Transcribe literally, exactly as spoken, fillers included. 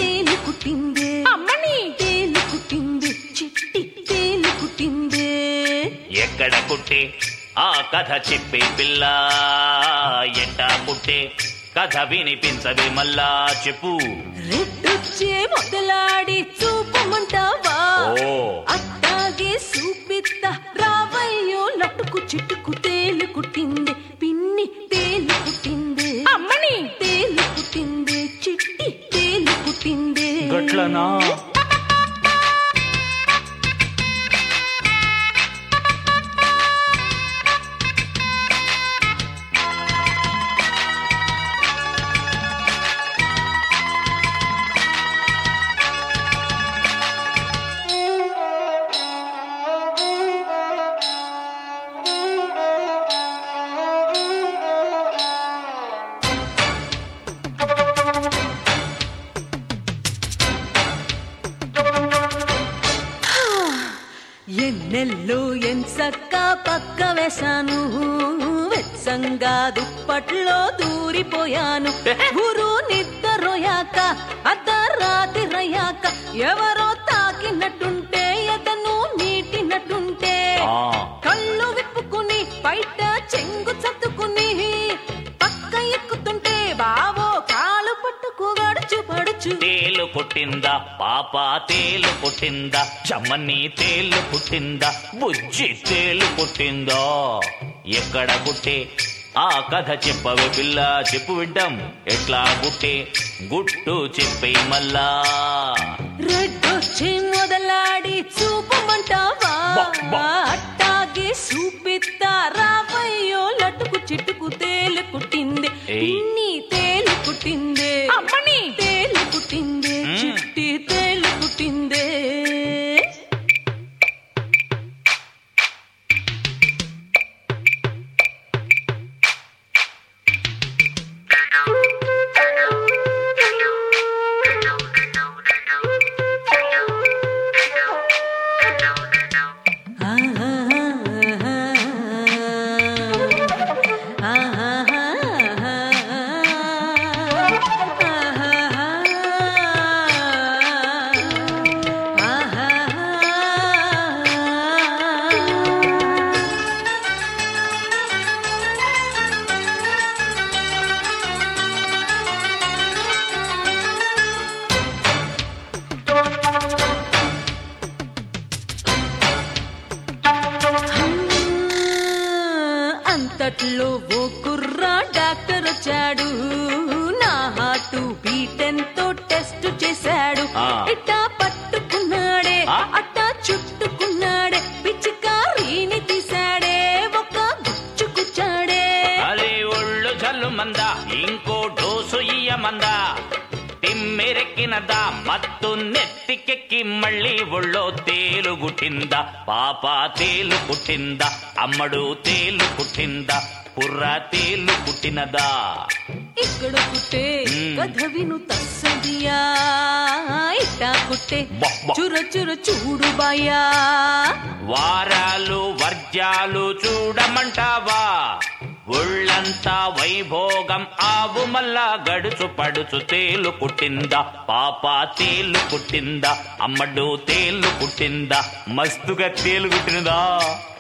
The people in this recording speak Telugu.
తేలు కుట్టిందే అమ్మని తేలు కుట్టింది చిట్టి తేలు కుట్టిందే. ఎక్కడ కుట్టే ఆ కథ చెప్పే పిల్ల, ఎట్టా కుట్టే కథ వినిపించవే మళ్ళా చెప్పు. రెడ్డొచ్చే మొదలాడి చూపమంటావా, ఓ అట్టాగే చూపిత్త రావయ్యో. లట్టుకు చిట్టుకు తేలు కుట్టిందే పిన్ని తేలు కుట్టిందే అమ్మని తేలు కుట్టిందే చిట్టి తేలు కుట్టిందే. గట్లనా? ఎన్నెల్లో ఎంచక్క పక్క వేశాను, వెచ్చంగా దుప్పట్లో దూరిపోయాను. గురు నిద్రపోయాక అర్ధరాత్రయ్యాక ఎవరో తాకినట్టుంటే ఎదను మీటినట్టుంటే కళ్ళు విప్పుకుని బయట చెంగు చత్తుకుని పక్క ఎక్కుతుంటే బావో కాలు పట్టుకు గడుచు పడుచు. తేలు పుట్టిందా పాప తేలు పుట్టిందా, చమ్మని తేలు పుట్టిందా, బుజ్జి తేలు పుట్టిందా. ఎక్కడ పుట్టే ఆ కథ చెప్పవే పిల్ల చెప్పు వింటాం. ఎట్లా గుట్టే గుట్టు చెప్పే మళ్ళా. రెడ్డొచ్చి మొదలాడి చూపమంటావా, అట్టాగే చూపిత్తా రావయ్యో. లట్టుకు చిట్టుకు తేలు కుట్టింది పిన్ని తేలు కుట్టిందే అమ్మని తేలు కుట్టిందే చిట్టి తేలు కుట్టిందే. అంతట్లో ఓ కుర్రా డాక్టర్ వచ్చాడు, నా హార్ట్ బీటెంతో టెస్ట్ చేశాడు. ఇట్టా పట్టుకున్నాడే అట్టా చుట్టుకున్నాడే, పిచ్చికారీని తీశాడే ఒక గుచ్చుకుచ్చాడే. అరే ఒళ్ళు జల్లు మందా ఇంకో డోసు ఇయ్యమందా, తిమ్మెరెక్కినదా మత్తు నెత్తికెక్కి మళ్ళీ ఒళ్ళో తేలు గుట్టిందా. పాప తేలు పుట్టిందా, అమ్మడు తేలు పుట్టిందా, పుర్ర తేలు పుట్టినదా. ఇక్కడ కుట్టే కథ విను తస్సదియా, ఇట్టా కుట్టే చుర చుర చూడు బాయా. వారాలు వర్జాలు చూడమంటావా, ఒళ్ళంతా వైభోగం ఆవు మల్లా గడుచు పడుచు తేలు పుట్టిందా. పాప తేలు పుట్టిందా, అమ్మడు తేలు పుట్టిందా, మస్తుగా తేలు పుట్టినదా.